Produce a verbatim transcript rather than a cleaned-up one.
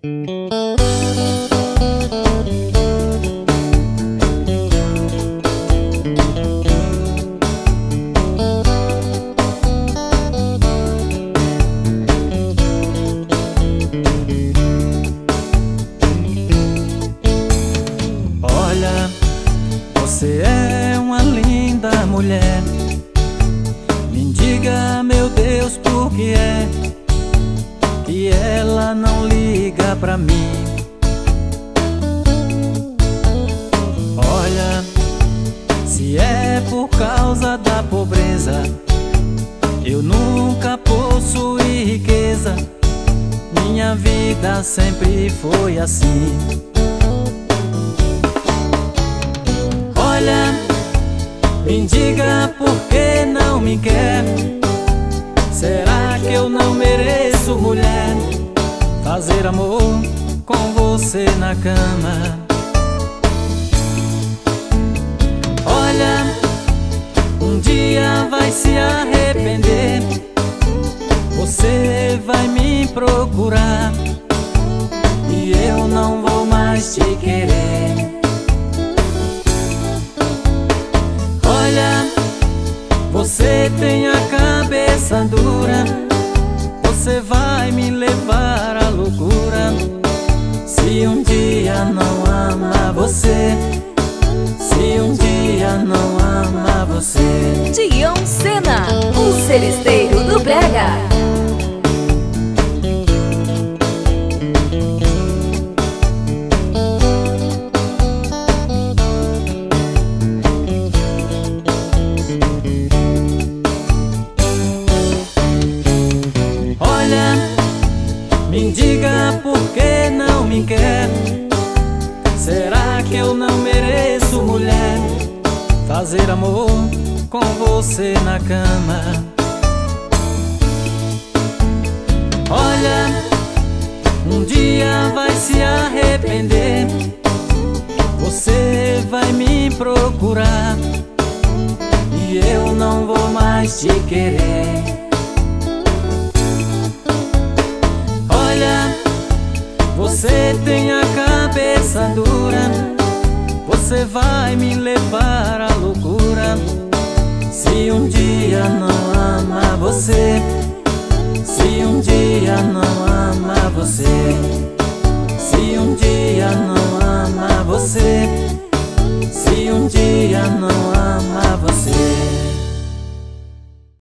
Olha, você é uma linda mulher. Me diga, meu Deus, por que é que ela não liga pra mim? Olha, se é por causa da pobreza, eu nunca possuí riqueza. Minha vida sempre foi assim. Olha, me diga por que não me quer. Será que eu não mereço, mulher, fazer amor com você na cama? Olha, um dia vai se arrepender. Você vai me procurar e eu não vou mais te querer. Olha, você tem a cabeça dura, você vai me levar à loucura. Se um dia não ama você, se um dia não ama você. Tião Sena, o Celesteiro do Brega. Me diga por que não me quer. Será que eu não mereço, mulher, fazer amor com você na cama? Olha, um dia vai se arrepender. Você vai me procurar e eu não vou mais te querer. Olha, você tem a cabeça dura, você vai me levar à loucura. Se um dia não ama você, se um dia não ama você, se um dia não ama você, se um dia não ama você.